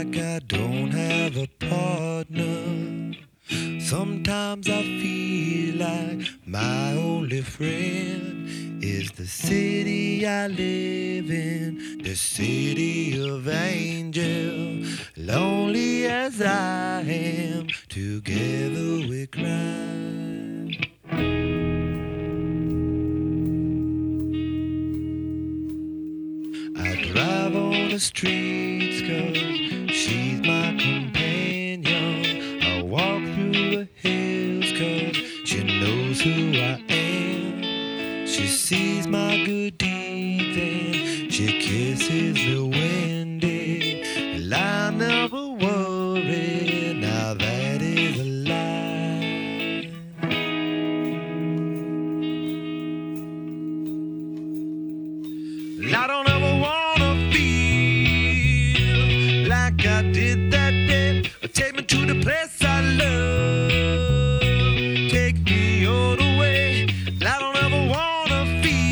like I don't have a partner. Sometimes I feel like my only friend is the city I live in, the city of angels. Lonely as I am, together we cry. I drive on the streets 'cause she's my companion. I walk through the hills 'cause she knows who I am. She sees my good deeds and she kisses me windy. And I never worry, now that is a lie. I don't ever wanna feel like I did that day. Take me to the place I love. Take me all the way. I don't ever wanna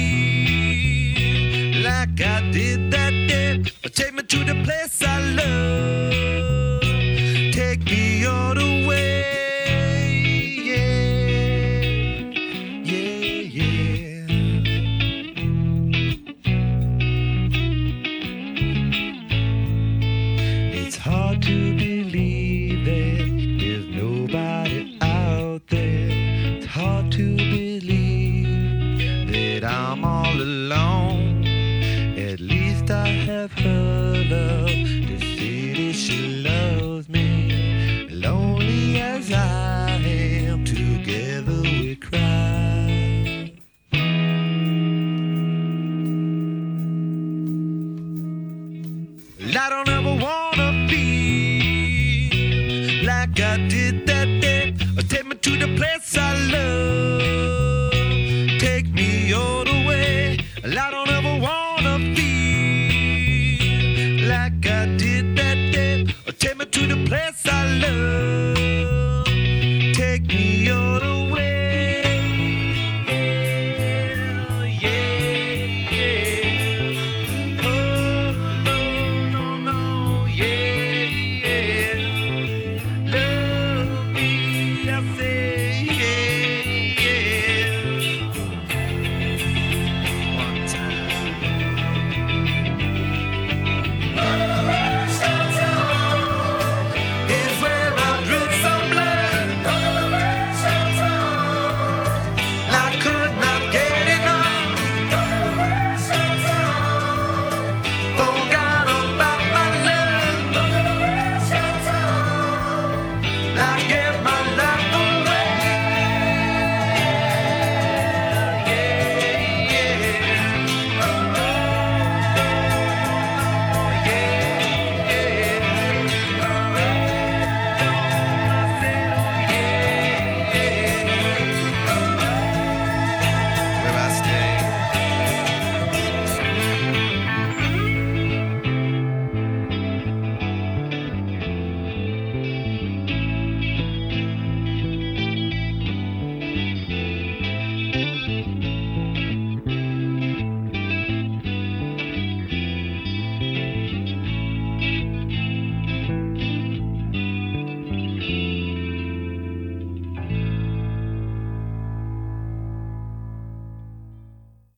feel like I did that day. Take me to the place I love. Take me all the way. Yeah, yeah, yeah. It's hard to believe that there's nobody out there. It's hard to believe that I'm all alone. At least I have her love. The city, she loves me. Lonely as I am, together we cry. I don't ever wanna feel like I did that day. Take me to the place I love. Take me all the way. I don't ever wanna feel like I did that day. Take me to the place I love.